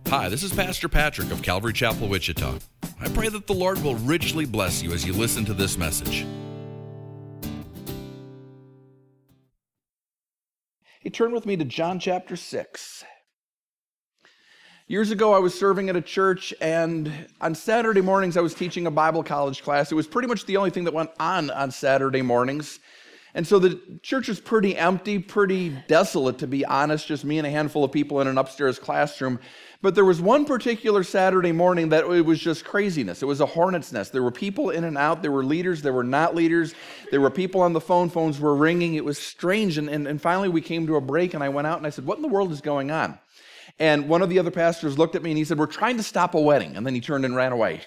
Hi, this is Pastor Patrick of Calvary Chapel, Wichita. I pray that the Lord will richly bless you as you listen to this message. Hey, turn with me to John chapter 6. Years ago, I was serving at a church, and on Saturday mornings, I was teaching a Bible college class. It was pretty much the only thing that went on Saturday mornings. And so the church was pretty empty, pretty desolate, to be honest, just me and a handful of people in an upstairs classroom. But there was one particular Saturday morning that it was just craziness. It was a hornet's nest. There were people in and out. There were leaders. There were not leaders. There were people on the phone. Phones were ringing. It was strange. And finally we came to a break, and I went out and I said, what in the world is going on? And one of the other pastors looked at me and he said, we're trying to stop a wedding. And then he turned and ran away.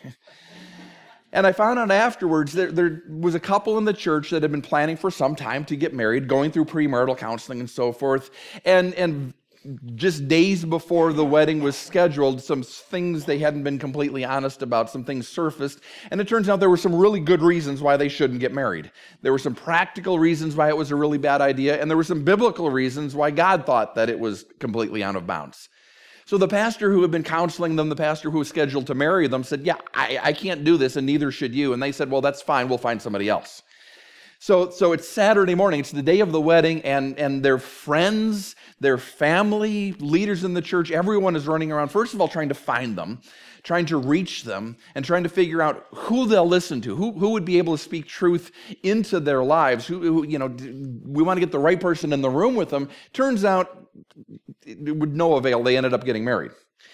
And I found out afterwards there was a couple in the church that had been planning for some time to get married, going through premarital counseling and so forth. And just days before the wedding was scheduled, some things they hadn't been completely honest about, some things surfaced. And it turns out there were some really good reasons why they shouldn't get married. There were some practical reasons why it was a really bad idea. And there were some biblical reasons why God thought that it was completely out of bounds. So the pastor who had been counseling them, the pastor who was scheduled to marry them, said, yeah, I can't do this, and neither should you. And they said, well, that's fine, we'll find somebody else. So it's Saturday morning, it's the day of the wedding, and their friends, their family, leaders in the church, everyone is running around, first of all, trying to find them, trying to reach them, and trying to figure out who they'll listen to, who would be able to speak truth into their lives, who we want to get the right person in the room with them. Turns out, with no avail, they ended up getting married.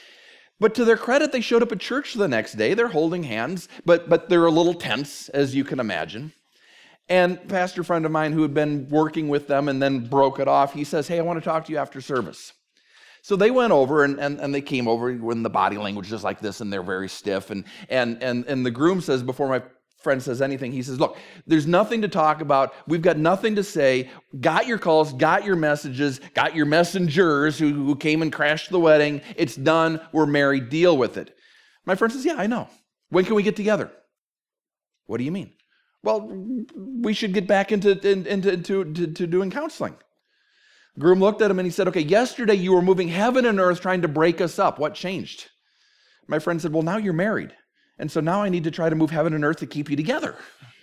But to their credit, they showed up at church the next day. They're holding hands, but they're a little tense, as you can imagine. And a pastor friend of mine who had been working with them and then broke it off, he says, hey, I want to talk to you after service. So they went over and they came over when the body language is just like this, and they're very stiff. And the groom says, before my friend says anything, he says, look, there's nothing to talk about. We've got nothing to say. Got your calls, got your messages, got your messengers who came and crashed the wedding. It's done. We're married. Deal with it. My friend says, yeah, I know. When can we get together? What do you mean? Well, we should get back into doing counseling. Groom looked at him and he said, okay, yesterday you were moving heaven and earth trying to break us up. What changed? My friend said, well, now you're married. And so now I need to try to move heaven and earth to keep you together.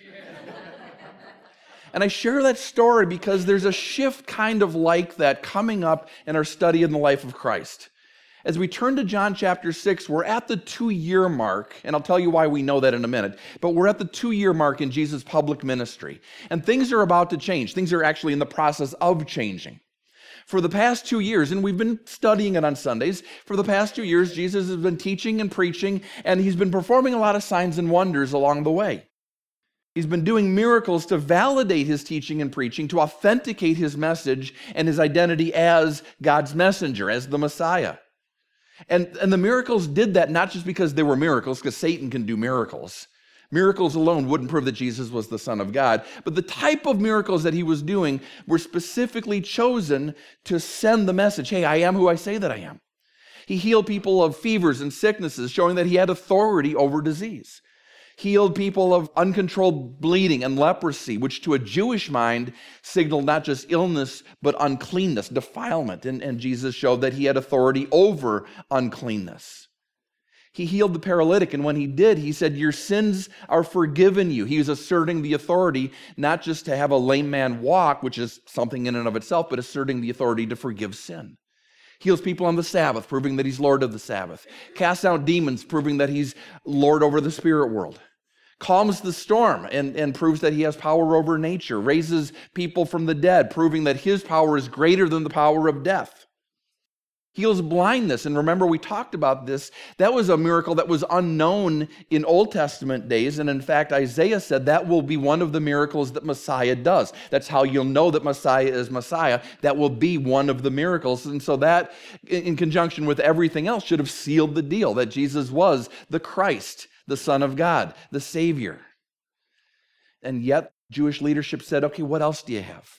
And I share that story because there's a shift kind of like that coming up in our study in the life of Christ. As we turn to John chapter 6, we're at the 2-year mark, and I'll tell you why we know that in a minute, but we're at the 2-year mark in Jesus' public ministry. And things are about to change. Things are actually in the process of changing. For the past 2 years, and we've been studying it on Sundays, for the past 2 years, Jesus has been teaching and preaching, and he's been performing a lot of signs and wonders along the way. He's been doing miracles to validate his teaching and preaching, to authenticate his message and his identity as God's messenger, as the Messiah. And the miracles did that not just because they were miracles, because Satan can do miracles. Miracles alone wouldn't prove that Jesus was the Son of God. But the type of miracles that he was doing were specifically chosen to send the message, hey, I am who I say that I am. He healed people of fevers and sicknesses, showing that he had authority over disease. Healed people of uncontrolled bleeding and leprosy, which to a Jewish mind signaled not just illness, but uncleanness, defilement. And Jesus showed that he had authority over uncleanness. He healed the paralytic, and when he did, he said, your sins are forgiven you. He was asserting the authority, not just to have a lame man walk, which is something in and of itself, but asserting the authority to forgive sin. Heals people on the Sabbath, proving that he's Lord of the Sabbath. Casts out demons, proving that he's Lord over the spirit world. Calms the storm and proves that he has power over nature. Raises people from the dead, proving that his power is greater than the power of death. Heals blindness. And remember, we talked about this. That was a miracle that was unknown in Old Testament days. And in fact, Isaiah said that will be one of the miracles that Messiah does. That's how you'll know that Messiah is Messiah. That will be one of the miracles. And so that, in conjunction with everything else, should have sealed the deal that Jesus was the Christ, the Son of God, the Savior. And yet, Jewish leadership said, okay, what else do you have?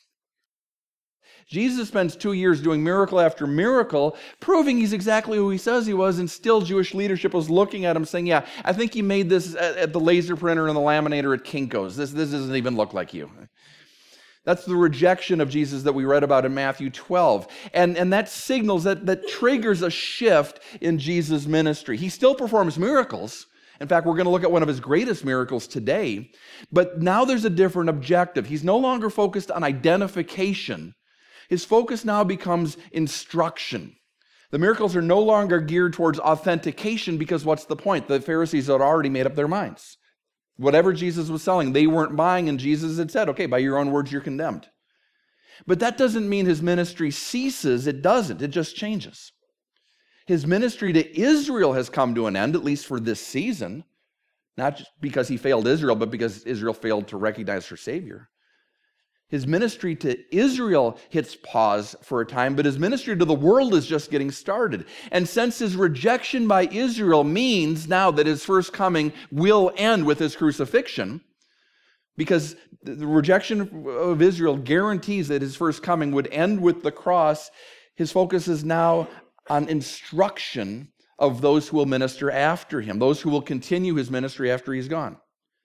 Jesus spends 2 years doing miracle after miracle, proving he's exactly who he says he was, and still Jewish leadership was looking at him saying, yeah, I think you made this at the laser printer and the laminator at Kinko's. This doesn't even look like you. That's the rejection of Jesus that we read about in Matthew 12. And that signals, that triggers a shift in Jesus' ministry. He still performs miracles. In fact, we're going to look at one of his greatest miracles today. But now there's a different objective. He's no longer focused on identification. His focus now becomes instruction. The miracles are no longer geared towards authentication because what's the point? The Pharisees had already made up their minds. Whatever Jesus was selling, they weren't buying, and Jesus had said, okay, by your own words, you're condemned. But that doesn't mean his ministry ceases. It doesn't. It just changes. His ministry to Israel has come to an end, at least for this season, not just because he failed Israel, but because Israel failed to recognize her Savior. His ministry to Israel hits pause for a time, but his ministry to the world is just getting started. And since his rejection by Israel means now that his first coming will end with his crucifixion, because the rejection of Israel guarantees that his first coming would end with the cross, his focus is now on instruction of those who will minister after him, those who will continue his ministry after he's gone.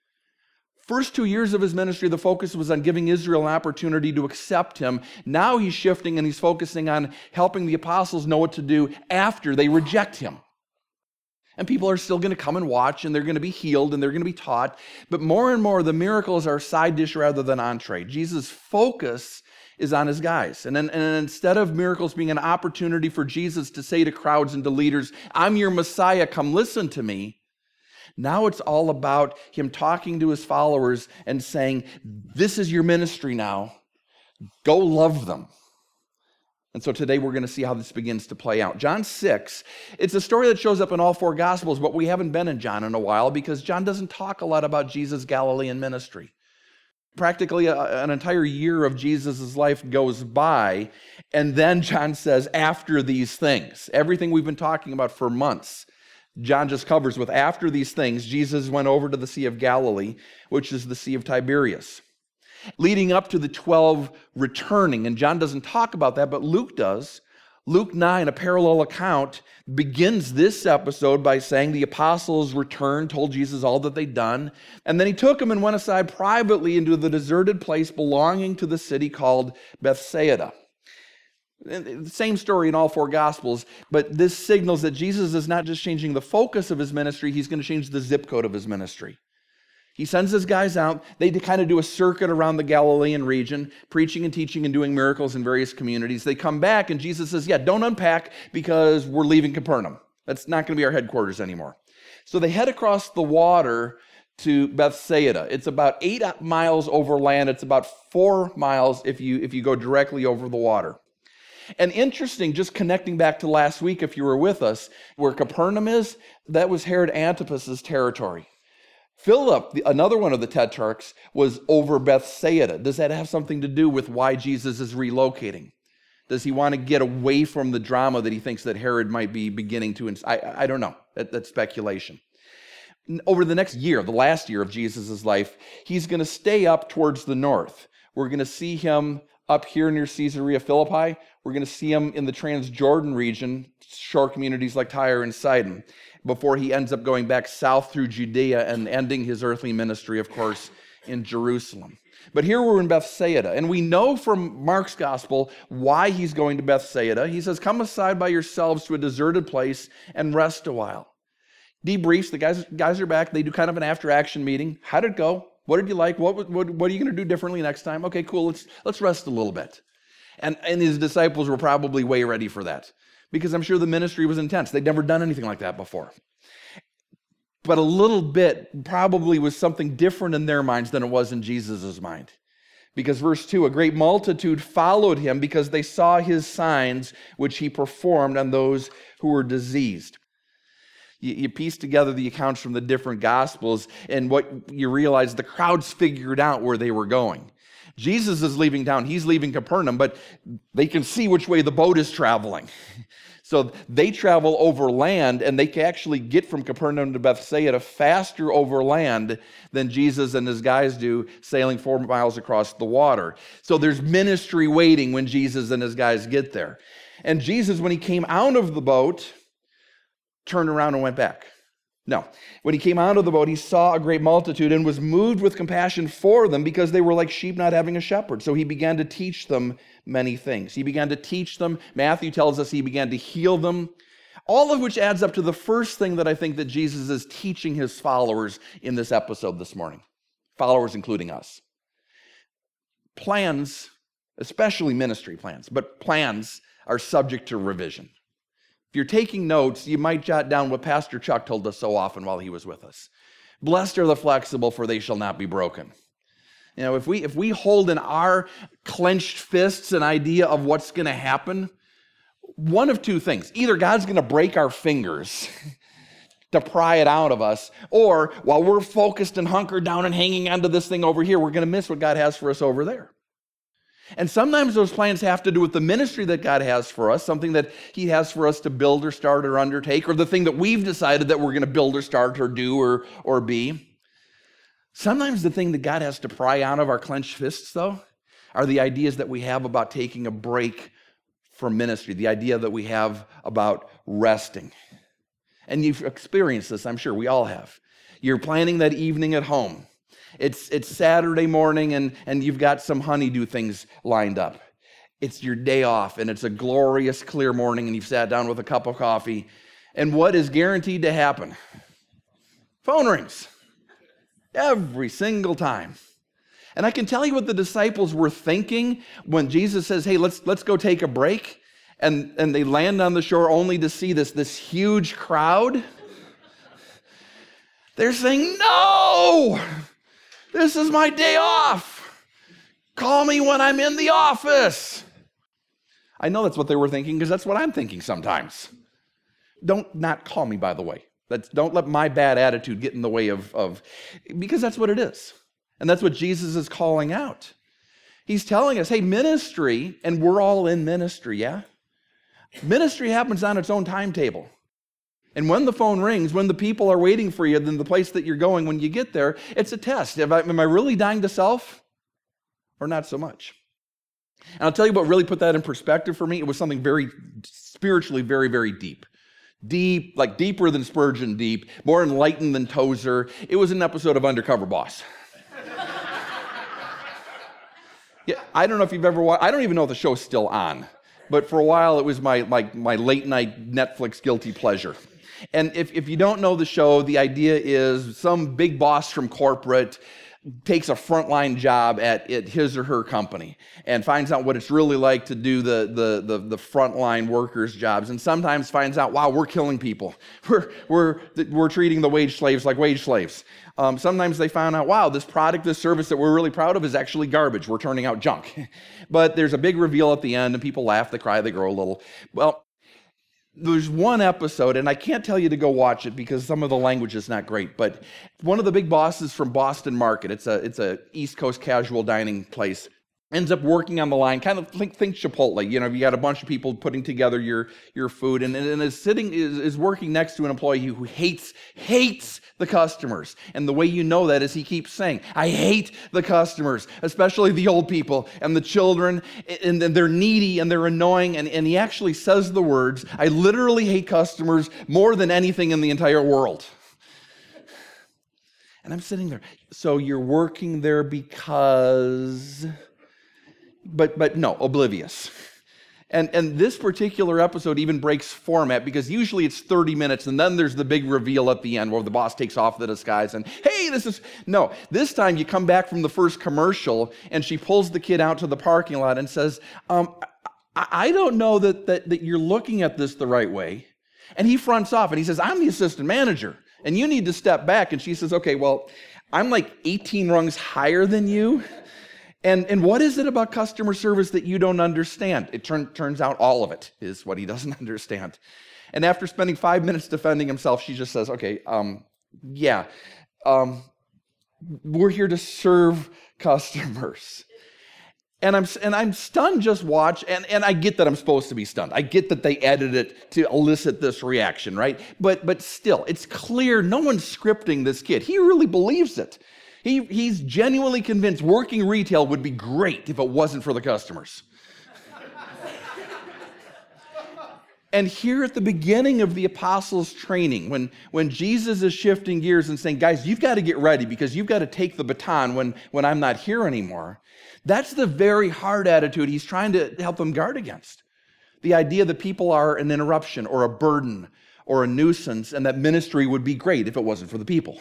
First 2 years of his ministry, the focus was on giving Israel an opportunity to accept him. Now he's shifting and he's focusing on helping the apostles know what to do after they reject him. And people are still going to come and watch, and they're going to be healed, and they're going to be taught. But more and more, the miracles are side dish rather than entree. Jesus' focus is on his guys. And instead of miracles being an opportunity for Jesus to say to crowds and to leaders, I'm your Messiah, come listen to me, now it's all about him talking to his followers and saying, this is your ministry now. Go love them. And so today we're going to see how this begins to play out. John 6, it's a story that shows up in all four Gospels, but we haven't been in John in a while because John doesn't talk a lot about Jesus' Galilean ministry. Practically an entire year of Jesus' life goes by, and then John says, after these things, everything we've been talking about for months, John just covers with after these things, Jesus went over to the Sea of Galilee, which is the Sea of Tiberias. Leading up to the 12 returning, and John doesn't talk about that, but Luke does. Luke 9, a parallel account, begins this episode by saying the apostles returned, told Jesus all that they'd done, and then he took them and went aside privately into the deserted place belonging to the city called Bethsaida. The same story in all four Gospels, but this signals that Jesus is not just changing the focus of his ministry, he's going to change the zip code of his ministry. He sends his guys out. They kind of do a circuit around the Galilean region, preaching and teaching and doing miracles in various communities. They come back and Jesus says, don't unpack because we're leaving Capernaum. That's not going to be our headquarters anymore. So they head across the water to Bethsaida. It's about 8 miles over land. It's about 4 miles if you go directly over the water. And interesting, just connecting back to last week, if you were with us, where Capernaum is, that was Herod Antipas's territory. Philip, another one of the tetrarchs, was over Bethsaida. Does that have something to do with why Jesus is relocating? Does he want to get away from the drama that he thinks that Herod might be beginning to? I don't know. That's speculation. Over the next year, the last year of Jesus' life, he's going to stay up towards the north. We're going to see him up here near Caesarea Philippi. We're going to see him in the Transjordan region, shore communities like Tyre and Sidon, before he ends up going back south through Judea and ending his earthly ministry, of course, in Jerusalem. But here we're in Bethsaida, and we know from Mark's gospel why he's going to Bethsaida. He says, come aside by yourselves to a deserted place and rest a while. Debriefs, the guys are back. They do kind of an after-action meeting. How did it go? What did you like? What are you going to do differently next time? Okay, cool. Let's rest a little bit. And his disciples were probably way ready for that because I'm sure the ministry was intense. They'd never done anything like that before. But a little bit probably was something different in their minds than it was in Jesus' mind. Because verse 2, a great multitude followed him because they saw his signs which he performed on those who were diseased. You piece together the accounts from the different Gospels, and what you realize, the crowds figured out where they were going. Jesus is leaving town. He's leaving Capernaum, but they can see which way the boat is traveling. So they travel over land, and they can actually get from Capernaum to Bethsaida faster over land than Jesus and his guys do sailing 4 miles across the water. So there's ministry waiting when Jesus and his guys get there. And Jesus, when he came out of the boat, turned around and went back. No. When he came out of the boat, he saw a great multitude and was moved with compassion for them because they were like sheep not having a shepherd. So he began to teach them many things. He began to teach them. Matthew tells us he began to heal them. All of which adds up to the first thing that I think that Jesus is teaching his followers in this episode this morning. Followers including us. Plans, especially ministry plans, but plans are subject to revision. If you're taking notes, you might jot down what Pastor Chuck told us so often while he was with us. Blessed are the flexible, for they shall not be broken. You know, if we hold in our clenched fists an idea of what's going to happen, one of two things. Either God's going to break our fingers to pry it out of us, or while we're focused and hunkered down and hanging onto this thing over here, we're going to miss what God has for us over there. And sometimes those plans have to do with the ministry that God has for us, something that he has for us to build or start or undertake, or the thing that we've decided that we're going to build or start or do or be. Sometimes the thing that God has to pry out of our clenched fists, though, are the ideas that we have about taking a break from ministry, the idea that we have about resting. And you've experienced this, I'm sure we all have. You're planning that evening at home. It's Saturday morning and you've got some honeydew things lined up. It's your day off and it's a glorious clear morning and you've sat down with a cup of coffee. And what is guaranteed to happen? Phone rings. Every single time. And I can tell you what the disciples were thinking when Jesus says, hey, let's go take a break. And they land on the shore only to see this huge crowd. They're saying, no! This is my day off. Call me when I'm in the office. I know that's what they were thinking because that's what I'm thinking sometimes. Don't not call me, by the way. Don't let my bad attitude get in the way of because that's what it is. And that's what Jesus is calling out. He's telling us, hey, ministry, and we're all in ministry, yeah? Ministry happens on its own timetable. And when the phone rings, when the people are waiting for you, then the place that you're going, when you get there, it's a test. Am I really dying to self or not so much? And I'll tell you what really put that in perspective for me. It was something very spiritually very, very deep. Deep, like deeper than Spurgeon deep, more enlightened than Tozer. It was an episode of Undercover Boss. Yeah, I don't know if you've ever watched, I don't even know if the show's still on. But for a while, it was my late night Netflix guilty pleasure. And if you don't know the show, the idea is some big boss from corporate takes a frontline job at his or her company and finds out what it's really like to do the frontline workers' jobs, and sometimes finds out, wow, we're killing people. We're treating the wage slaves like wage slaves. Sometimes they found out, wow, this product, this service that we're really proud of is actually garbage. We're turning out junk. But there's a big reveal at the end, and people laugh, they cry, they grow a little. Well, there's one episode, and I can't tell you to go watch it because some of the language is not great, but one of the big bosses from Boston Market, it's a East Coast casual dining place, ends up working on the line, kind of think Chipotle. You know, you got a bunch of people putting together your food, and is working next to an employee who hates the customers. And the way you know that is he keeps saying, I hate the customers, especially the old people and the children, and they're needy and they're annoying. And he actually says the words, I literally hate customers more than anything in the entire world. And I'm sitting there, so you're working there because... But no, oblivious. And this particular episode even breaks format because usually it's 30 minutes and then there's the big reveal at the end where the boss takes off the disguise and, hey, this time you come back from the first commercial and she pulls the kid out to the parking lot and says, I don't know that you're looking at this the right way. And he fronts off and he says, I'm the assistant manager and you need to step back. And she says, okay, well, I'm like 18 rungs higher than you. And what is it about customer service that you don't understand? It turns out all of it is what he doesn't understand. And after spending 5 minutes defending himself, she just says, okay, we're here to serve customers. And I'm stunned just watch, and I get that I'm supposed to be stunned. I get that they edited it to elicit this reaction, right? But still, it's clear no one's scripting this kid. He really believes it. He's genuinely convinced working retail would be great if it wasn't for the customers. And here at the beginning of the apostles' training, when Jesus is shifting gears and saying, guys, you've got to get ready because you've got to take the baton when I'm not here anymore, that's the very hard attitude he's trying to help them guard against. The idea that people are an interruption or a burden or a nuisance, and that ministry would be great if it wasn't for the people.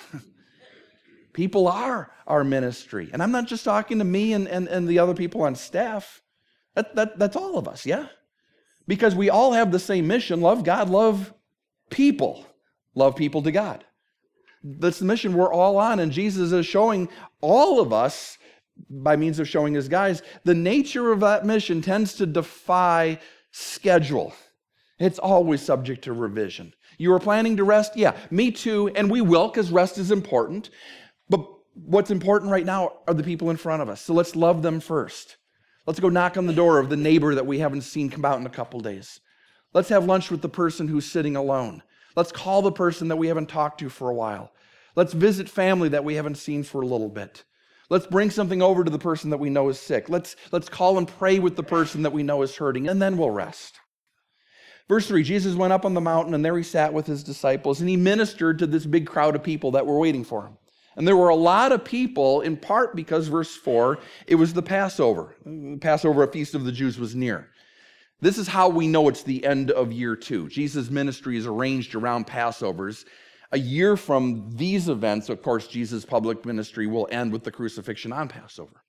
People are our ministry. And I'm not just talking to me and the other people on staff. That's all of us, yeah? Because we all have the same mission: love God, love people to God. That's the mission we're all on, and Jesus is showing all of us, by means of showing his guys, the nature of that mission tends to defy schedule. It's always subject to revision. You were planning to rest? Yeah, me too, and we will, because rest is important. But what's important right now are the people in front of us, so let's love them first. Let's go knock on the door of the neighbor that we haven't seen come out in a couple days. Let's have lunch with the person who's sitting alone. Let's call the person that we haven't talked to for a while. Let's visit family that we haven't seen for a little bit. Let's bring something over to the person that we know is sick. Let's call and pray with the person that we know is hurting, and then we'll rest. Verse 3, Jesus went up on the mountain, and there he sat with his disciples, and he ministered to this big crowd of people that were waiting for him. And there were a lot of people, in part because, verse 4, it was the Passover. The Passover, a feast of the Jews, was near. This is how we know it's the end of year 2. Jesus' ministry is arranged around Passovers. A year from these events, of course, Jesus' public ministry will end with the crucifixion on Passover.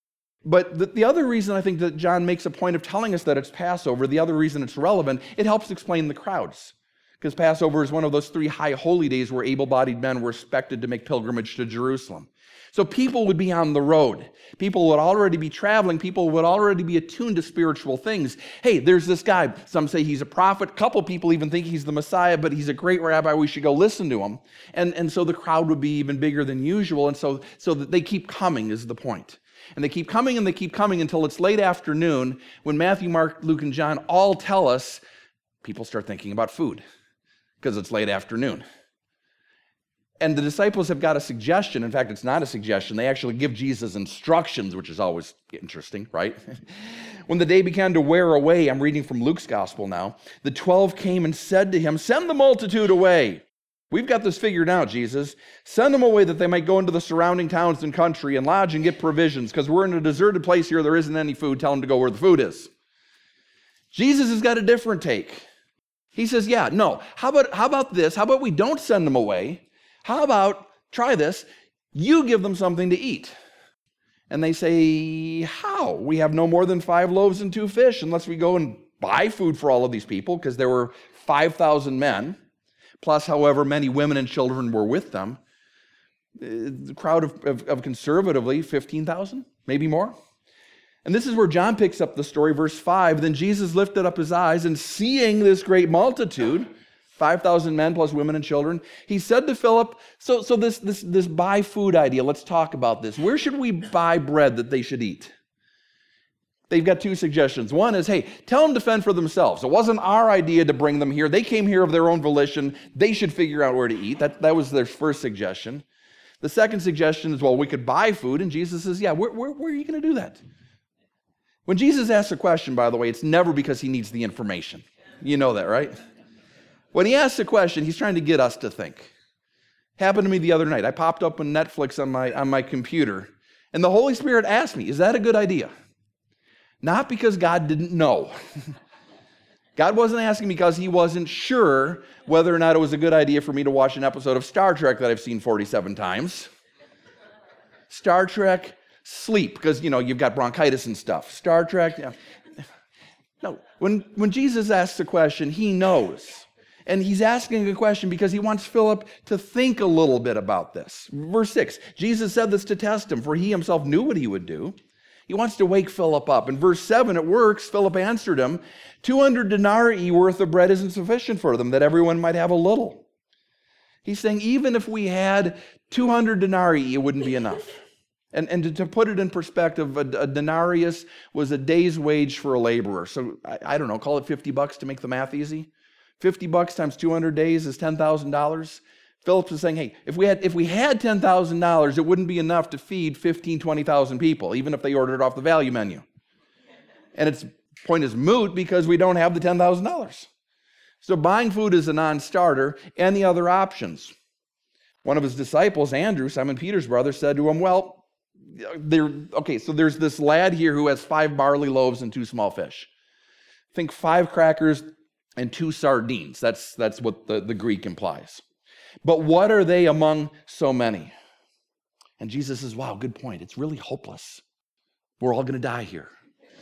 But the other reason I think that John makes a point of telling us that it's Passover, the other reason it's relevant, it helps explain the crowds. Because Passover is one of those 3 high holy days where able-bodied men were expected to make pilgrimage to Jerusalem. So people would be on the road. People would already be traveling. People would already be attuned to spiritual things. Hey, there's this guy. Some say he's a prophet. A couple people even think he's the Messiah, but he's a great rabbi. We should go listen to him. And so the crowd would be even bigger than usual. And so that they keep coming is the point. And they keep coming and they keep coming until it's late afternoon when Matthew, Mark, Luke, and John all tell us people start thinking about food, because it's late afternoon. And the disciples have got a suggestion. In fact, it's not a suggestion. They actually give Jesus instructions, which is always interesting, right? When the day began to wear away, I'm reading from Luke's gospel now, the 12 came and said to him, "Send the multitude away. We've got this figured out, Jesus. Send them away that they might go into the surrounding towns and country and lodge and get provisions, because we're in a deserted place here. There isn't any food. Tell them to go where the food is." Jesus has got a different take. He says, yeah, no, how about this? How about we don't send them away? How about, try this, you give them something to eat. And they say, how? We have no more than 5 loaves and 2 fish unless we go and buy food for all of these people, because there were 5,000 men, plus however many women and children were with them. The crowd of conservatively 15,000, maybe more. And this is where John picks up the story, verse 5. Then Jesus lifted up his eyes, and seeing this great multitude, 5,000 men plus women and children, he said to Philip, so this buy food idea, let's talk about this. Where should we buy bread that they should eat? They've got 2 suggestions. One is, hey, tell them to fend for themselves. It wasn't our idea to bring them here. They came here of their own volition. They should figure out where to eat. That was their first suggestion. The second suggestion is, well, we could buy food. And Jesus says, yeah, where are you going to do that? When Jesus asks a question, by the way, it's never because he needs the information. You know that, right? When he asks a question, he's trying to get us to think. Happened to me the other night. I popped up on Netflix on my computer, and the Holy Spirit asked me, is that a good idea? Not because God didn't know. God wasn't asking because he wasn't sure whether or not it was a good idea for me to watch an episode of Star Trek that I've seen 47 times. Star Trek, sleep, because, you've got bronchitis and stuff. Star Trek, no. When Jesus asks a question, he knows. And he's asking a question because he wants Philip to think a little bit about this. Verse 6, Jesus said this to test him, for he himself knew what he would do. He wants to wake Philip up. In verse 7, it works. Philip answered him, 200 denarii worth of bread isn't sufficient for them, that everyone might have a little. He's saying even if we had 200 denarii, it wouldn't be enough. And to put it in perspective, a denarius was a day's wage for a laborer. So I don't know, call it $50 to make the math easy. $50 times 200 days is $10,000. Philip is saying, hey, if we had $10,000, it wouldn't be enough to feed 15,000, 20,000 people, even if they ordered off the value menu. And its point is moot because we don't have the $10,000. So buying food is a non-starter. Any other options? One of his disciples, Andrew, Simon Peter's brother, said to him, well, so there's this lad here who has 5 barley loaves and 2 small fish. Think 5 crackers and 2 sardines. That's what the Greek implies. But what are they among so many? And Jesus says, wow, good point. It's really hopeless. We're all going to die here.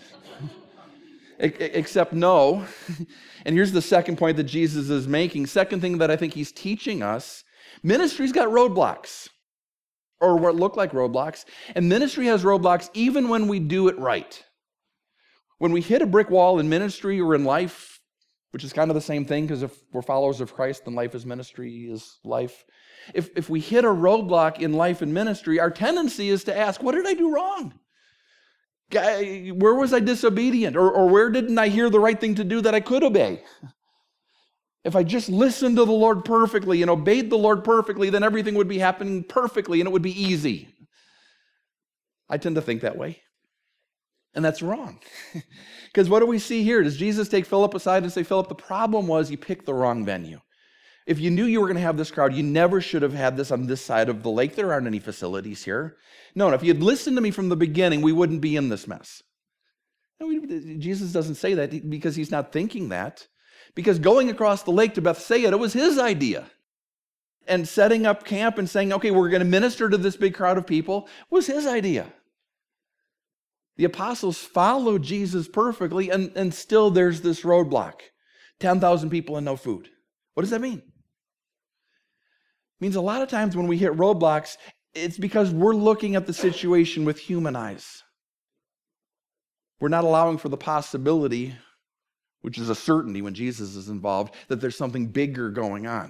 Except no. And here's the second point that Jesus is making. Second thing that I think he's teaching us, ministry's got roadblocks, or what look like roadblocks. And ministry has roadblocks even when we do it right. When we hit a brick wall in ministry or in life, which is kind of the same thing, because if we're followers of Christ, then life is ministry, is life. If we hit a roadblock in life and ministry, our tendency is to ask, what did I do wrong? Where was I disobedient? Or where didn't I hear the right thing to do that I could obey? If I just listened to the Lord perfectly and obeyed the Lord perfectly, then everything would be happening perfectly and it would be easy. I tend to think that way. And that's wrong. Because what do we see here? Does Jesus take Philip aside and say, Philip, the problem was you picked the wrong venue. If you knew you were going to have this crowd, you never should have had this on this side of the lake. There aren't any facilities here. No, if you had listened to me from the beginning, we wouldn't be in this mess. No, Jesus doesn't say that because he's not thinking that. Because going across the lake to Bethsaida, it was his idea. And setting up camp and saying, okay, we're going to minister to this big crowd of people was his idea. The apostles followed Jesus perfectly, and still there's this roadblock. 10,000 people and no food. What does that mean? It means a lot of times when we hit roadblocks, it's because we're looking at the situation with human eyes. We're not allowing for the possibility, which is a certainty when Jesus is involved, that there's something bigger going on.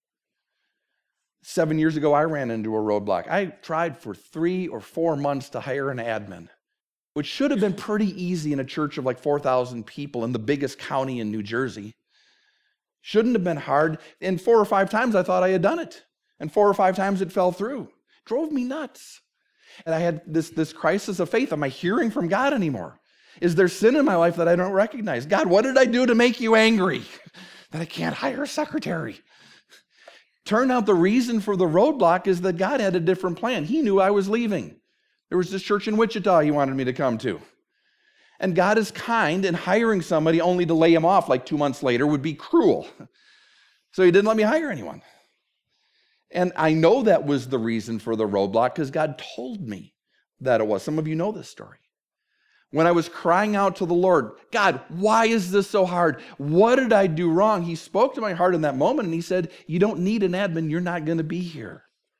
7 years ago, I ran into a roadblock. I tried for 3 or 4 months to hire an admin, which should have been pretty easy in a church of like 4,000 people in the biggest county in New Jersey. Shouldn't have been hard. And 4 or 5 times I thought I had done it. And 4 or 5 times it fell through. Drove me nuts. And I had this crisis of faith. Am I hearing from God anymore? Is there sin in my life that I don't recognize? God, what did I do to make you angry? That I can't hire a secretary. Turned out the reason for the roadblock is that God had a different plan. He knew I was leaving. There was this church in Wichita he wanted me to come to. And God is kind, and hiring somebody only to lay him off like 2 months later would be cruel. So he didn't let me hire anyone. And I know that was the reason for the roadblock because God told me that it was. Some of you know this story. When I was crying out to the Lord, God, why is this so hard? What did I do wrong? He spoke to my heart in that moment and he said, you don't need an admin. You're not going to be here.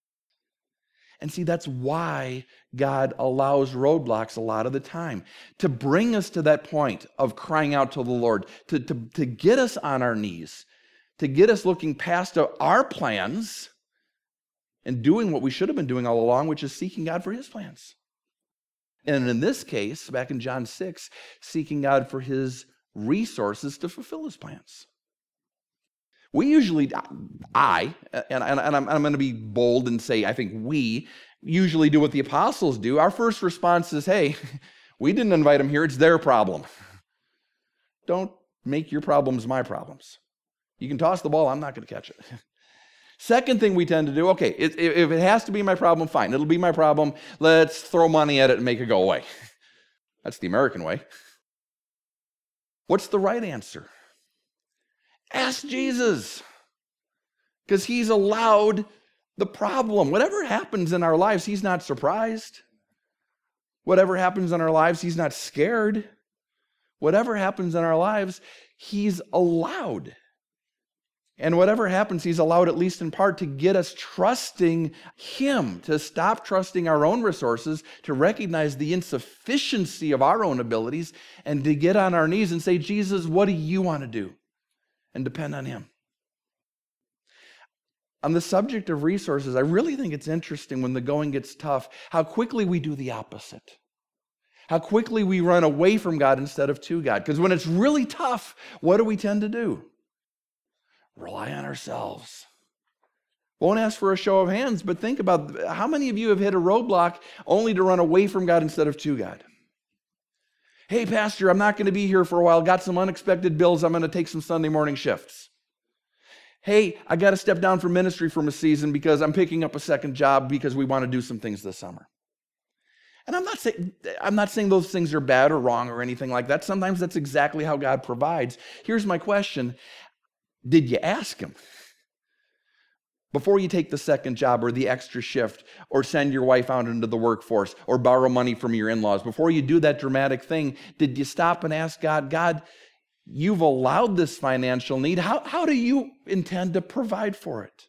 And see, that's why God allows roadblocks a lot of the time, to bring us to that point of crying out to the Lord, to get us on our knees, to get us looking past our plans and doing what we should have been doing all along, which is seeking God for his plans. And in this case, back in John 6, seeking God for his resources to fulfill his plans. We usually, and I'm going to be bold and say, I think we usually do what the apostles do. Our first response is, hey, we didn't invite them here. It's their problem. Don't make your problems my problems. You can toss the ball. I'm not going to catch it. Second thing we tend to do, okay, if it has to be my problem, fine. It'll be my problem. Let's throw money at it and make it go away. That's the American way. What's the right answer? Ask Jesus, because he's allowed the problem. Whatever happens in our lives, he's not surprised. Whatever happens in our lives, he's not scared. Whatever happens in our lives, he's allowed. And whatever happens, he's allowed at least in part to get us trusting him, to stop trusting our own resources, to recognize the insufficiency of our own abilities, and to get on our knees and say, Jesus, what do you want to do? And depend on him. On the subject of resources, I really think it's interesting when the going gets tough, how quickly we do the opposite. How quickly we run away from God instead of to God. Because when it's really tough, what do we tend to do? Rely on ourselves. Won't ask for a show of hands, but think about how many of you have hit a roadblock only to run away from God instead of to God? Hey, Pastor, I'm not going to be here for a while. Got some unexpected bills. I'm going to take some Sunday morning shifts. hey, I got to step down from ministry from a season because I'm picking up a second job because we want to do some things this summer. And I'm not saying those things are bad or wrong or anything like that. Sometimes that's exactly how God provides. Here's my question. Did you ask him? Before you take the second job or the extra shift or send your wife out into the workforce or borrow money from your in-laws, before you do that dramatic thing, did you stop and ask God, God, you've allowed this financial need. How do you intend to provide for it?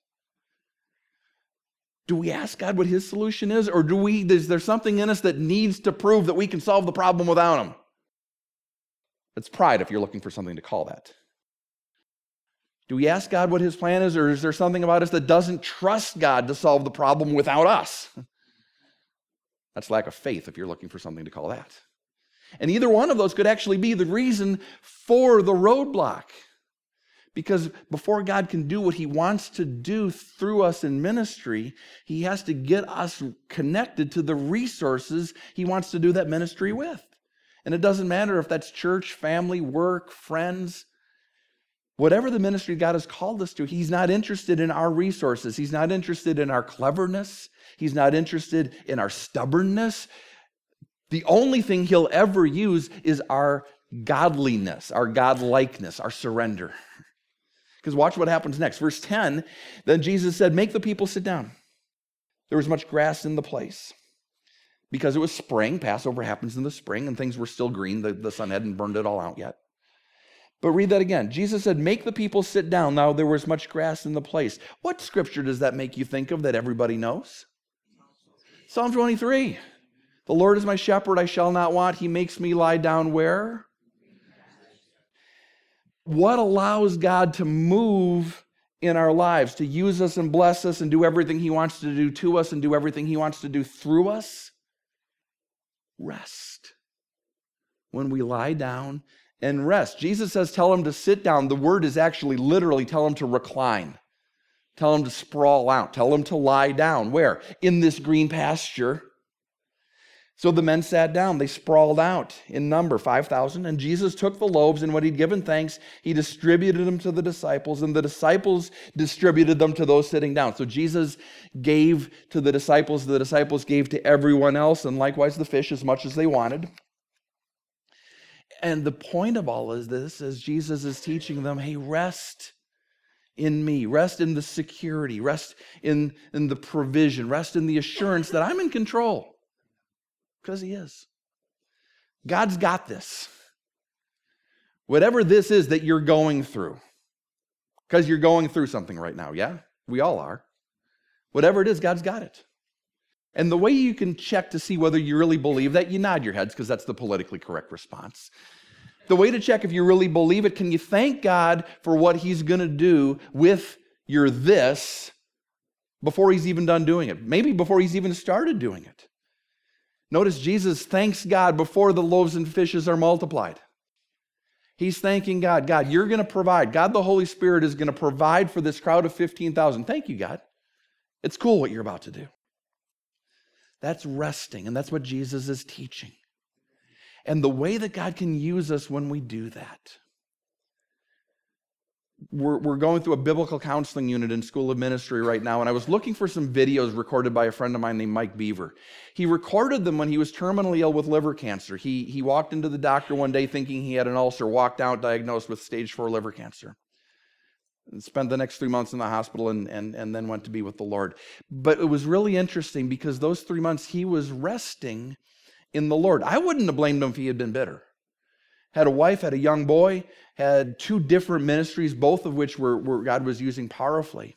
Do we ask God what his solution is? Or is there something in us that needs to prove that we can solve the problem without him? It's pride if you're looking for something to call that. Do we ask God what his plan is, or is there something about us that doesn't trust God to solve the problem without us? That's lack of faith if you're looking for something to call that. And either one of those could actually be the reason for the roadblock. Because before God can do what he wants to do through us in ministry, he has to get us connected to the resources he wants to do that ministry with. And it doesn't matter if that's church, family, work, friends. Whatever the ministry God has called us to, he's not interested in our resources. He's not interested in our cleverness. He's not interested in our stubbornness. The only thing he'll ever use is our godliness, our godlikeness, our surrender. Because watch what happens next. Verse 10, then Jesus said, make the people sit down. There was much grass in the place. Because it was spring, Passover happens in the spring, and things were still green. The sun hadn't burned it all out yet. But read that again. Jesus said, make the people sit down. Now there was much grass in the place. What scripture does that make you think of that everybody knows? Psalm 23. The Lord is my shepherd, I shall not want. He makes me lie down where? What allows God to move in our lives, to use us and bless us and do everything he wants to do to us and do everything he wants to do through us? Rest. When we lie down and rest. Jesus says, tell them to sit down. The word is actually literally tell them to recline. Tell them to sprawl out. Tell them to lie down. Where? In this green pasture. So the men sat down. They sprawled out in number, 5,000. And Jesus took the loaves, and when he'd given thanks, he distributed them to the disciples, and the disciples distributed them to those sitting down. So Jesus gave to the disciples gave to everyone else, and likewise the fish as much as they wanted. And the point of all of this is Jesus is teaching them, hey, rest in me, rest in the security, rest in the provision, rest in the assurance that I'm in control. Because he is. God's got this. Whatever this is that you're going through, because you're going through something right now, yeah? We all are. Whatever it is, God's got it. And the way you can check to see whether you really believe that, you nod your heads because that's the politically correct response. The way to check if you really believe it, can you thank God for what he's going to do with your this before he's even done doing it? Maybe before he's even started doing it. Notice Jesus thanks God before the loaves and fishes are multiplied. He's thanking God. God, you're going to provide. God, the Holy Spirit is going to provide for this crowd of 15,000. Thank you, God. It's cool what you're about to do. That's resting, and that's what Jesus is teaching. And the way that God can use us when we do that. We're going through a biblical counseling unit in School of Ministry right now, and I was looking for some videos recorded by a friend of mine named Mike Beaver. He recorded them when he was terminally ill with liver cancer. He walked into the doctor one day thinking he had an ulcer, walked out diagnosed with stage 4 liver cancer. And spent the next 3 months in the hospital and then went to be with the Lord. But it was really interesting because those 3 months he was resting in the Lord. I wouldn't have blamed him if he had been bitter. Had a wife, had a young boy, had 2 different ministries, both of which were God was using powerfully.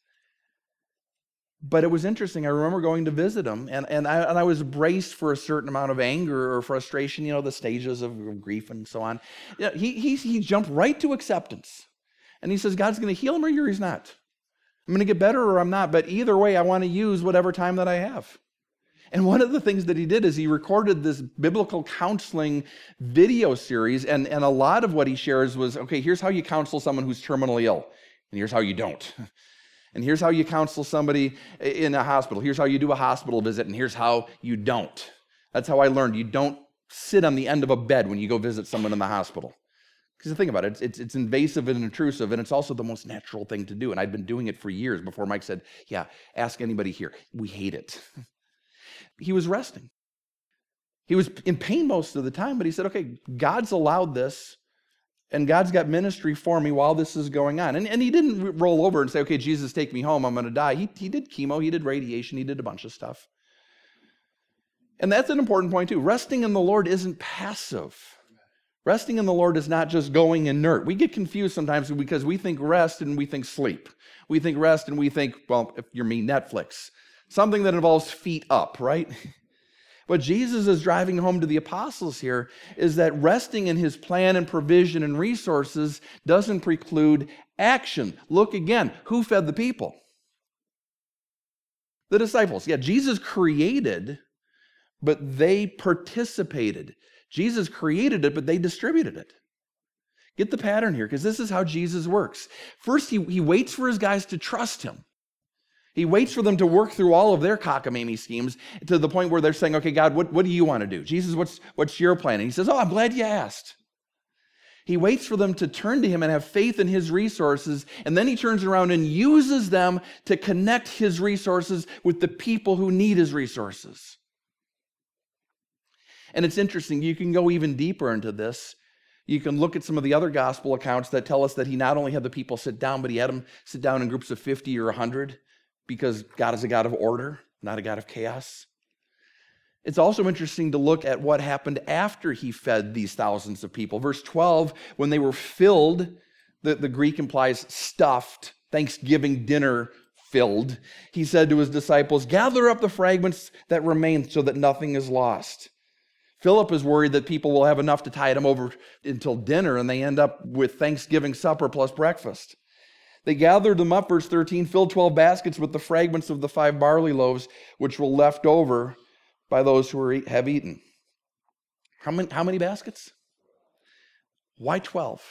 But it was interesting. I remember going to visit him, and I was braced for a certain amount of anger or frustration, the stages of grief and so on. He jumped right to acceptance. And he says, God's going to heal him or he's not. I'm going to get better or I'm not. But either way, I want to use whatever time that I have. And one of the things that he did is he recorded this biblical counseling video series. And a lot of what he shares was, okay, here's how you counsel someone who's terminally ill. And here's how you don't. And here's how you counsel somebody in a hospital. Here's how you do a hospital visit. And here's how you don't. That's how I learned. You don't sit on the end of a bed when you go visit someone in the hospital. Because think about it, it's invasive and intrusive, and it's also the most natural thing to do. And I'd been doing it for years before Mike said, yeah, ask anybody here. We hate it. He was resting. He was in pain most of the time, but he said, okay, God's allowed this, and God's got ministry for me while this is going on. And he didn't roll over and say, okay, Jesus, take me home, I'm going to die. He did chemo, he did radiation, he did a bunch of stuff. And that's an important point too. Resting in the Lord isn't passive. Resting in the Lord is not just going inert. We get confused sometimes because we think rest and we think sleep. We think rest and we think, well, if you're me, Netflix. Something that involves feet up, right? What Jesus is driving home to the apostles here is that resting in his plan and provision and resources doesn't preclude action. Look again, who fed the people? The disciples. Yeah, Jesus created, but they participated. Jesus created it, but they distributed it. Get the pattern here, because this is how Jesus works. First, he waits for his guys to trust him. He waits for them to work through all of their cockamamie schemes to the point where they're saying, okay, God, what do you want to do? Jesus, what's your plan? And he says, oh, I'm glad you asked. He waits for them to turn to him and have faith in his resources, and then he turns around and uses them to connect his resources with the people who need his resources. And it's interesting, you can go even deeper into this. You can look at some of the other gospel accounts that tell us that he not only had the people sit down, but he had them sit down in groups of 50 or 100 because God is a God of order, not a God of chaos. It's also interesting to look at what happened after he fed these thousands of people. Verse 12, when they were filled, the Greek implies stuffed, Thanksgiving dinner filled, he said to his disciples, gather up the fragments that remain so that nothing is lost. Philip is worried that people will have enough to tide them over until dinner, and they end up with Thanksgiving supper plus breakfast. They gathered them up, verse 13, filled 12 baskets with the fragments of the 5 barley loaves, which were left over by those who have eaten. How many baskets? Why 12?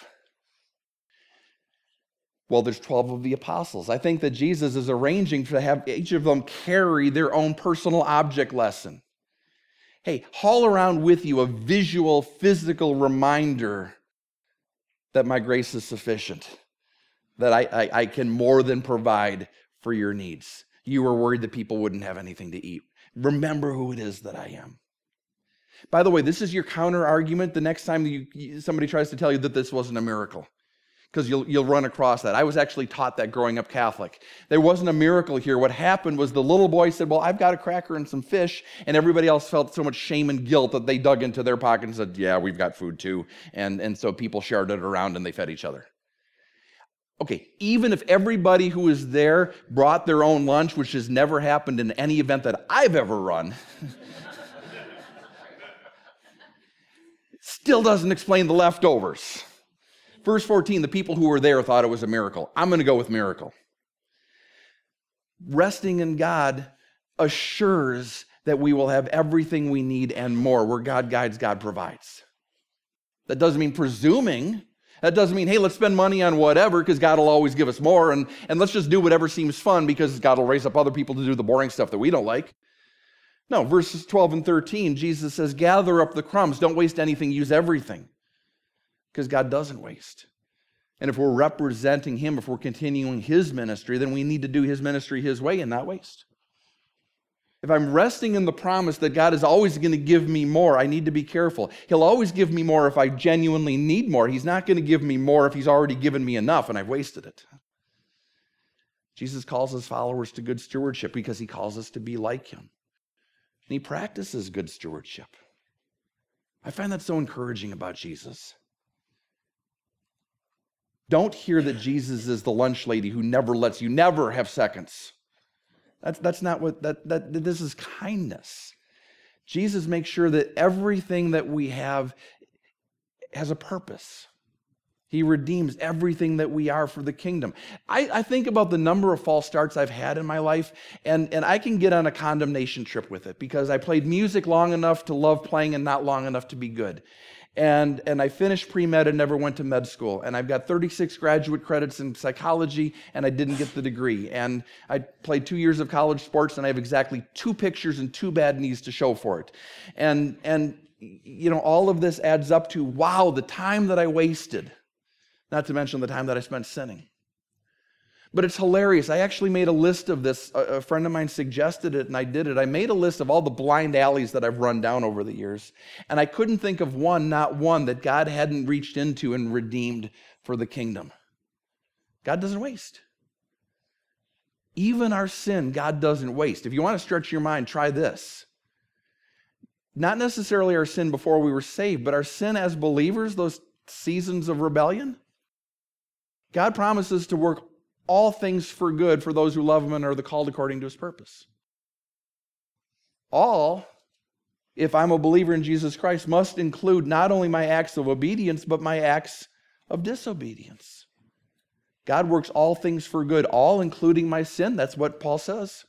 Well, there's 12 of the apostles. I think that Jesus is arranging to have each of them carry their own personal object lesson. Hey, haul around with you a visual, physical reminder that my grace is sufficient, that I can more than provide for your needs. You were worried that people wouldn't have anything to eat. Remember who it is that I am. By the way, this is your counter argument the next time somebody tries to tell you that this wasn't a miracle, because you'll run across that. I was actually taught that growing up Catholic. There wasn't a miracle here. What happened was the little boy said, well, I've got a cracker and some fish, and everybody else felt so much shame and guilt that they dug into their pocket and said, yeah, we've got food too. And so people shared it around and they fed each other. Okay, even if everybody who was there brought their own lunch, which has never happened in any event that I've ever run, still doesn't explain the leftovers. Verse 14, the people who were there thought it was a miracle. I'm going to go with miracle. Resting in God assures that we will have everything we need and more. Where God guides, God provides. That doesn't mean presuming. That doesn't mean, hey, let's spend money on whatever because God will always give us more, and let's just do whatever seems fun because God will raise up other people to do the boring stuff that we don't like. No, verses 12 and 13, Jesus says, gather up the crumbs. Don't waste anything, use everything. Because God doesn't waste. And if we're representing him, if we're continuing his ministry, then we need to do his ministry his way and not waste. If I'm resting in the promise that God is always going to give me more, I need to be careful. He'll always give me more if I genuinely need more. He's not going to give me more if he's already given me enough and I've wasted it. Jesus calls his followers to good stewardship because he calls us to be like him. And he practices good stewardship. I find that so encouraging about Jesus. Don't hear that Jesus is the lunch lady who never lets you never have seconds. That's not what this is. Kindness. Jesus makes sure that everything that we have has a purpose. He redeems everything that we are for the kingdom. I think about the number of false starts I've had in my life, and I can get on a condemnation trip with it because I played music long enough to love playing and not long enough to be good. And I finished pre-med and never went to med school. And I've got 36 graduate credits in psychology, and I didn't get the degree. And I played 2 years of college sports, and I have exactly 2 pictures and 2 bad knees to show for it. And you know, all of this adds up to, wow, the time that I wasted. not to mention the time that I spent sinning. But it's hilarious. I actually made a list of this. A friend of mine suggested it, and I did it. I made a list of all the blind alleys that I've run down over the years, and I couldn't think of one, not one, that God hadn't reached into and redeemed for the kingdom. God doesn't waste. Even our sin, God doesn't waste. If you want to stretch your mind, try this. Not necessarily our sin before we were saved, but our sin as believers, those seasons of rebellion. God promises to work all things for good for those who love him and are the called according to his purpose. All, if I'm a believer in Jesus Christ, must include not only my acts of obedience, but my acts of disobedience. God works all things for good, all including my sin. That's what Paul says.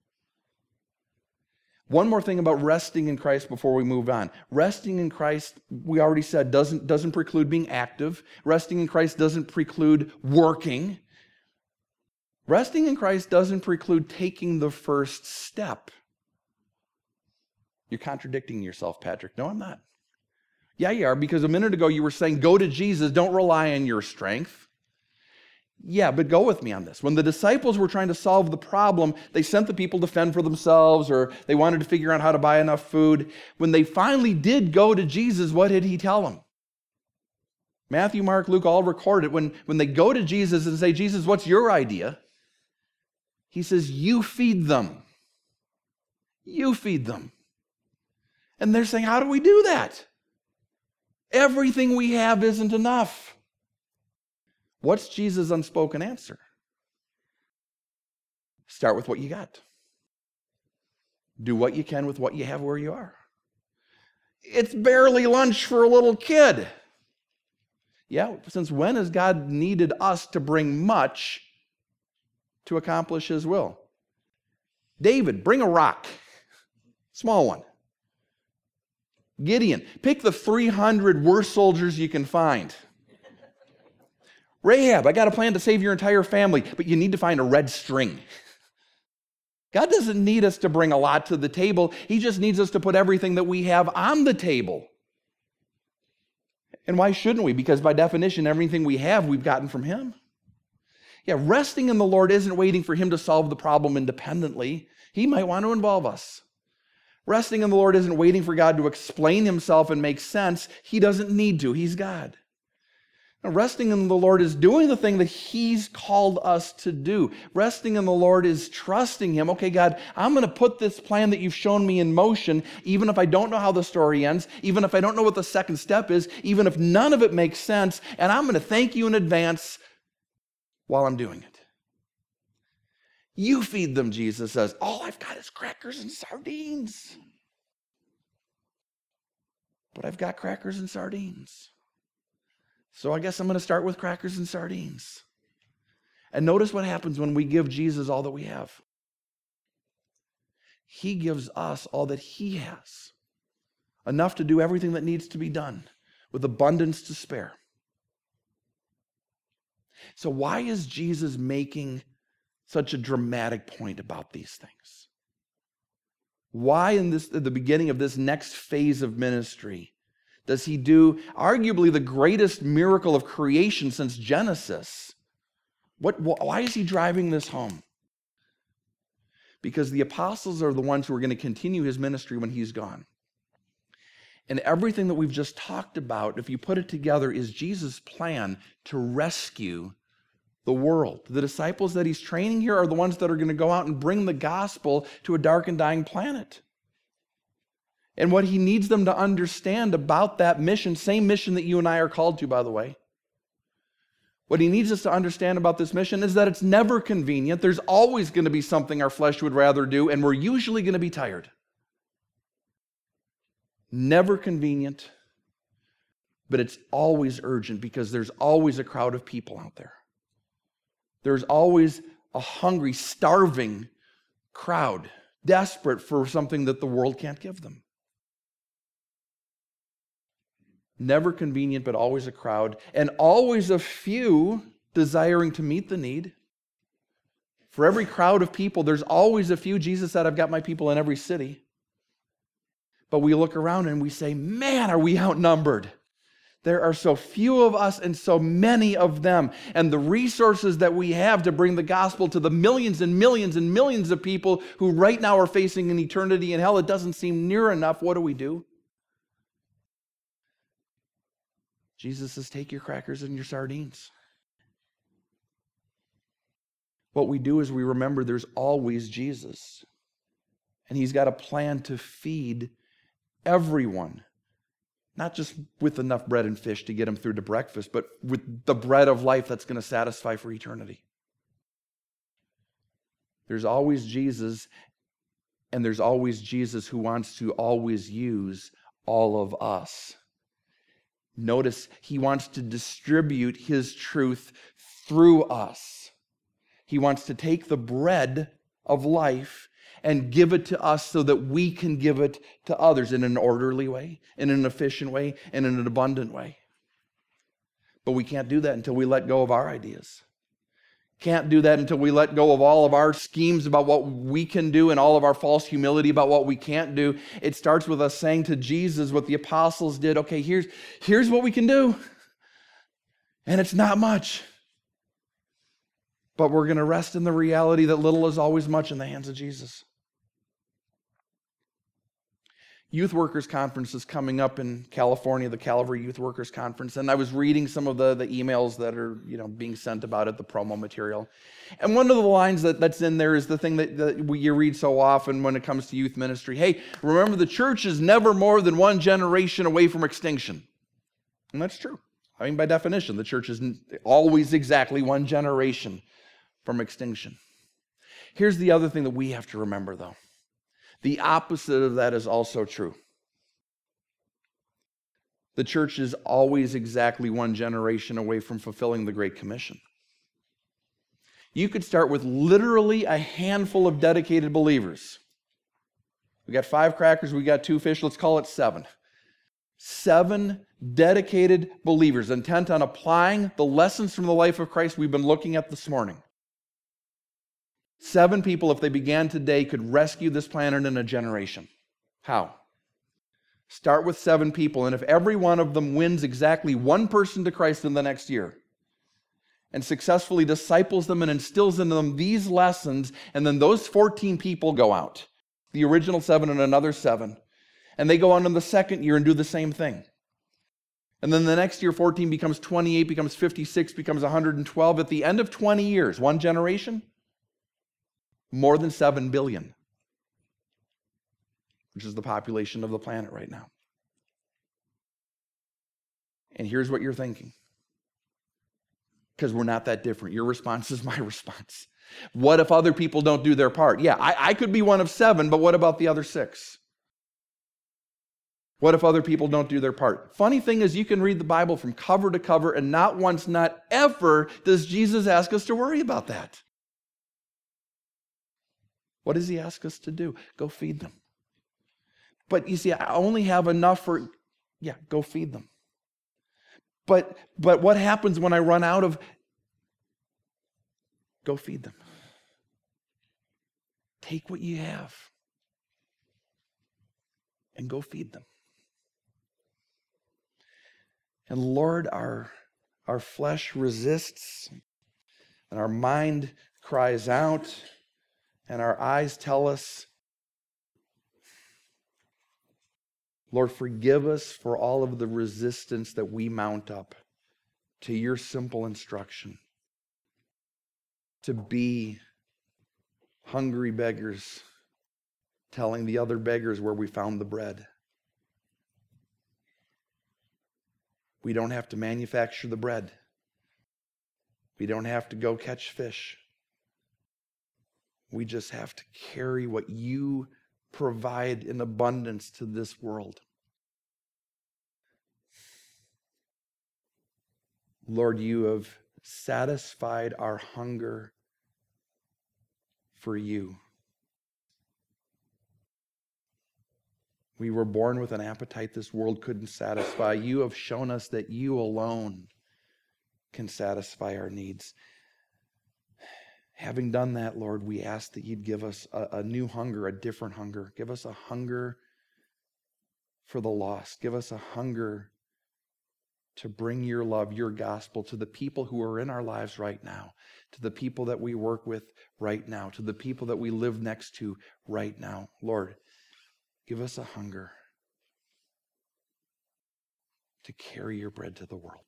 One more thing about resting in Christ before we move on. Resting in Christ, we already said, doesn't preclude being active. Resting in Christ doesn't preclude working. Resting in Christ doesn't preclude taking the first step. You're contradicting yourself, Patrick. No, I'm not. Yeah, you are, because a minute ago you were saying, go to Jesus, don't rely on your strength. Yeah, but go with me on this. When the disciples were trying to solve the problem, they sent the people to fend for themselves, or they wanted to figure out how to buy enough food. When they finally did go to Jesus, what did he tell them? Matthew, Mark, Luke all record it. When they go to Jesus and say, Jesus, what's your idea? He says, you feed them. You feed them. And they're saying, how do we do that? Everything we have isn't enough. What's Jesus' unspoken answer? Start with what you got. Do what you can with what you have where you are. It's barely lunch for a little kid. Yeah, since when has God needed us to bring much to accomplish his will? David, bring a rock. Small one. Gideon, pick the 300 worst soldiers you can find. Rahab, I got a plan to save your entire family, but you need to find a red string. God doesn't need us to bring a lot to the table. He just needs us to put everything that we have on the table. And why shouldn't we? Because by definition, everything we have, we've gotten from him. Yeah, resting in the Lord isn't waiting for him to solve the problem independently. He might want to involve us. Resting in the Lord isn't waiting for God to explain himself and make sense. He doesn't need to. He's God. Now, resting in the Lord is doing the thing that he's called us to do. Resting in the Lord is trusting him. Okay, God, I'm going to put this plan that you've shown me in motion, even if I don't know how the story ends, even if I don't know what the second step is, even if none of it makes sense, and I'm going to thank you in advance while I'm doing it. You feed them, Jesus says. All I've got is crackers and sardines. But I've got crackers and sardines. So I guess I'm going to start with crackers and sardines. And notice what happens when we give Jesus all that we have. He gives us all that he has. Enough to do everything that needs to be done, with abundance to spare. So why is Jesus making such a dramatic point about these things? Why at the beginning of this next phase of ministry does he do arguably the greatest miracle of creation since Genesis? Why is he driving this home? Because the apostles are the ones who are going to continue his ministry when he's gone. And everything that we've just talked about, if you put it together, is Jesus' plan to rescue the world. The disciples that he's training here are the ones that are going to go out and bring the gospel to a dark and dying planet. And what he needs them to understand about that mission, same mission that you and I are called to, by the way, what he needs us to understand about this mission is that it's never convenient. There's always going to be something our flesh would rather do, and we're usually going to be tired. Never convenient, but it's always urgent because there's always a crowd of people out there. There's always a hungry, starving crowd, desperate for something that the world can't give them. Never convenient, but always a crowd, and always a few desiring to meet the need. For every crowd of people, there's always a few. Jesus said, I've got my people in every city. But we look around and we say, man, are we outnumbered? There are so few of us and so many of them. And the resources that we have to bring the gospel to the millions and millions and millions of people who right now are facing an eternity in hell, it doesn't seem near enough. What do? Jesus says, take your crackers and your sardines. What we do is we remember there's always Jesus. And he's got a plan to feed everyone. Not just with enough bread and fish to get them through to breakfast, but with the bread of life that's going to satisfy for eternity. There's always Jesus, and there's always Jesus who wants to always use all of us. Notice he wants to distribute his truth through us. He wants to take the bread of life and give it to us so that we can give it to others in an orderly way, in an efficient way, and in an abundant way. But we can't do that until we let go of our ideas. Can't do that until we let go of all of our schemes about what we can do and all of our false humility about what we can't do. It starts with us saying to Jesus what the apostles did. Okay, here's what we can do. And it's not much. But we're going to rest in the reality that little is always much in the hands of Jesus. Youth Workers Conference is coming up in California, the Calvary Youth Workers Conference, and I was reading some of the emails that are being sent about it, the promo material. And one of the lines that's in there is the thing that you read so often when it comes to youth ministry. Hey, remember the church is never more than one generation away from extinction. And that's true. I mean, by definition, the church is always exactly one generation from extinction. Here's the other thing that we have to remember, though. The opposite of that is also true. The church is always exactly one generation away from fulfilling the Great Commission. You could start with literally a handful of dedicated believers. We got 5 crackers, we got 2 fish, let's call it 7. 7 dedicated believers intent on applying the lessons from the life of Christ we've been looking at this morning. 7 people, if they began today, could rescue this planet in a generation. How? Start with 7 people, and if every one of them wins exactly 1 person to Christ in the next year, and successfully disciples them and instills into them these lessons, and then those 14 people go out, the original 7 and another 7, and they go on in the second year and do the same thing. And then the next year, 14 becomes 28, becomes 56, becomes 112. At the end of 20 years, 1 generation, more than 7 billion, which is the population of the planet right now. And here's what you're thinking. Because we're not that different. Your response is my response. What if other people don't do their part? Yeah, I could be one of 7, but what about the other 6? What if other people don't do their part? Funny thing is, you can read the Bible from cover to cover, and not once, not ever, does Jesus ask us to worry about that. What does he ask us to do? Go feed them. But you see, I only have enough for, go feed them. But what happens when I run out of, go feed them. Take what you have and go feed them. And Lord, our flesh resists, and our mind cries out, and our eyes tell us, Lord, forgive us for all of the resistance that we mount up to your simple instruction to be hungry beggars, telling the other beggars where we found the bread. We don't have to manufacture the bread. We don't have to go catch fish. We just have to carry what you provide in abundance to this world. Lord, you have satisfied our hunger for you. We were born with an appetite this world couldn't satisfy. You have shown us that you alone can satisfy our needs. Having done that, Lord, we ask that you'd give us a new hunger, a different hunger. Give us a hunger for the lost. Give us a hunger to bring your love, your gospel to the people who are in our lives right now, to the people that we work with right now, to the people that we live next to right now. Lord, give us a hunger to carry your bread to the world.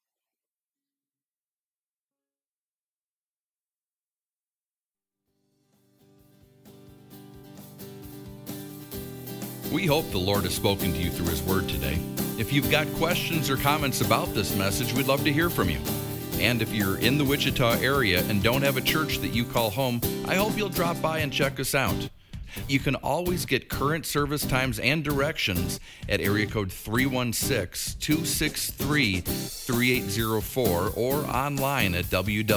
We hope the Lord has spoken to you through His Word today. If you've got questions or comments about this message, we'd love to hear from you. And if you're in the Wichita area and don't have a church that you call home, I hope you'll drop by and check us out. You can always get current service times and directions at area code 316-263-3804 or online at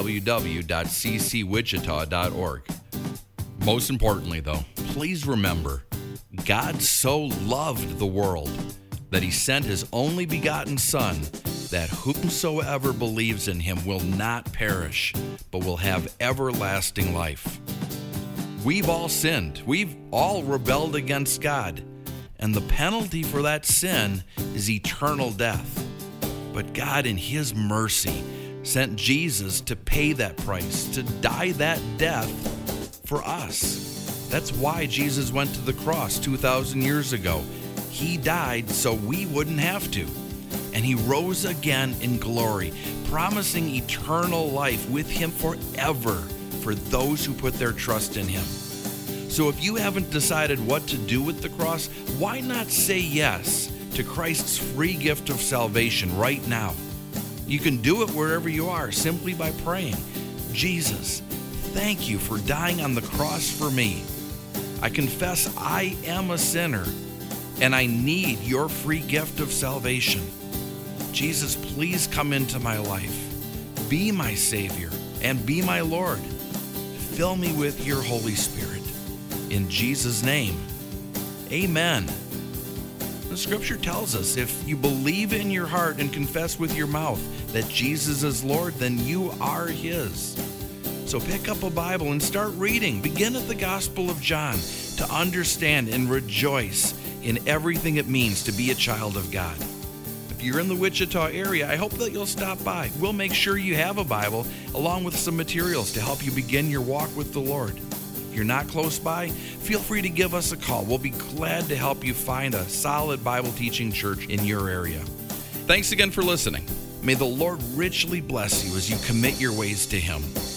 www.ccwichita.org. Most importantly, though, please remember, God so loved the world that He sent His only begotten Son, that whomsoever believes in Him will not perish, but will have everlasting life. We've all sinned. We've all rebelled against God. And the penalty for that sin is eternal death. But God, in His mercy, sent Jesus to pay that price, to die that death for us. That's why Jesus went to the cross 2,000 years ago. He died so we wouldn't have to. And He rose again in glory, promising eternal life with Him forever for those who put their trust in Him. So if you haven't decided what to do with the cross, why not say yes to Christ's free gift of salvation right now? You can do it wherever you are simply by praying, Jesus, thank you for dying on the cross for me. I confess I am a sinner and I need your free gift of salvation. Jesus, please come into my life. Be my Savior and be my Lord. Fill me with your Holy Spirit. In Jesus' name, amen. The scripture tells us if you believe in your heart and confess with your mouth that Jesus is Lord, then you are His. So pick up a Bible and start reading. Begin at the Gospel of John to understand and rejoice in everything it means to be a child of God. If you're in the Wichita area, I hope that you'll stop by. We'll make sure you have a Bible along with some materials to help you begin your walk with the Lord. If you're not close by, feel free to give us a call. We'll be glad to help you find a solid Bible teaching church in your area. Thanks again for listening. May the Lord richly bless you as you commit your ways to Him.